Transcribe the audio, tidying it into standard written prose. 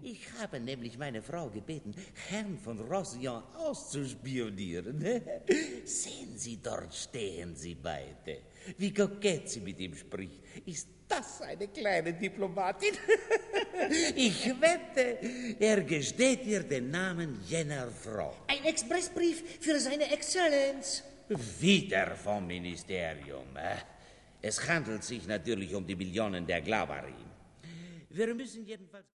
Ich habe nämlich meine Frau gebeten, Herrn von Rosillon auszuspionieren. Sehen Sie, dort stehen sie beide. Wie kokett sie mit ihm spricht. Ist das eine kleine Diplomatin? Ich wette, er gesteht ihr den Namen jener Frau. Ein Expressbrief für seine Exzellenz. Wieder vom Ministerium. Es handelt sich natürlich um die Millionen der Glavari. Wir müssen jedenfalls...